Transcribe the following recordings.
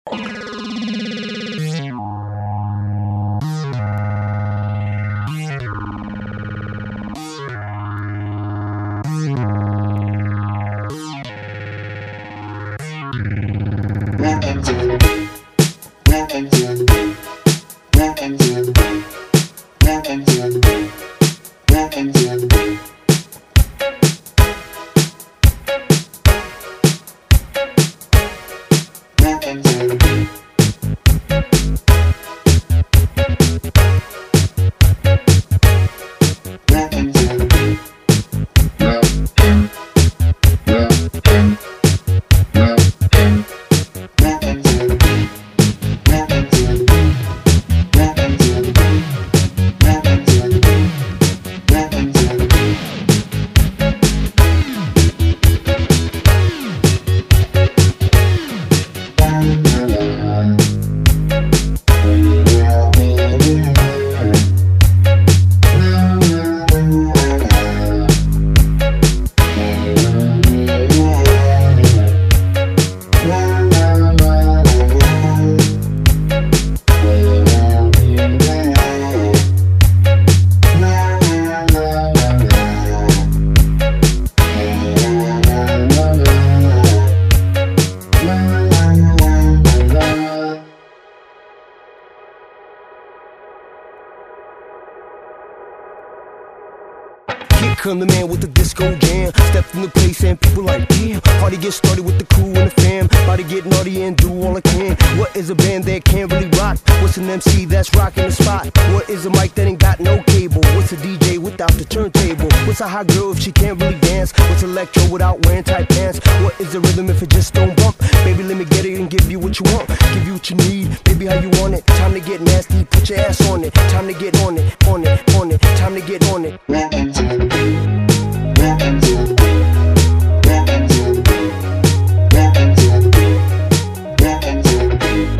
Here come the man with the disco jam. Stepped in the place and people like, damn. Party get started with the crew and the fam. About to get naughty and do all I can. What is a band that can't really rock? What's an MC that's rocking the spot? What is a mic that ain't got no cable? What's a DJ without the turntable? What's a hot girl if she can't really dance? What's electro without wearing tight pants? What is the rhythm if it just don't bump? Baby, let me get it and give you what you want. Give you what you need, baby, how you want it. Time to get nasty, put your ass on it. Time to get on it, on it, on it. Time to get on it. Rockin' to the beat, rockin' to the beat, rockin' to the beat, rockin' to the beat, rockin' to the beat,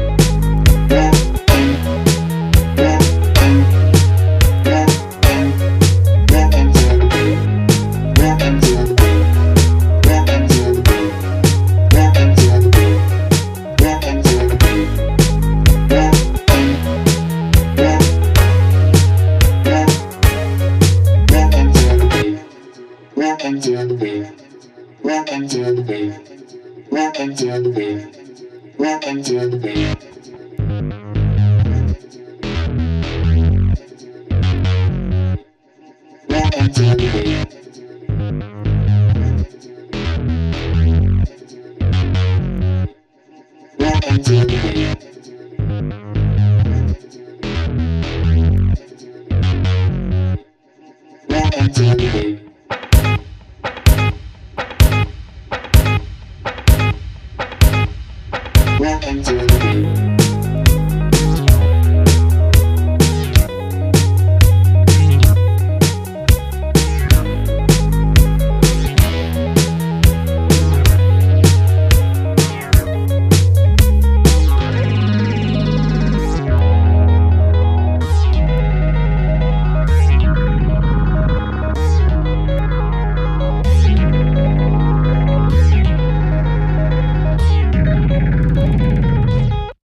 rockin', rockin', rockin', rockin' to the beat, rockin' to the beat, rockin' to the beat, rockin' to the beat, rockin' to the beat, rockin' to the beat, rockin' to the beat, rockin' to the beat, rockin' to the beat. Rockin' to the beat. Rockin' to the beat.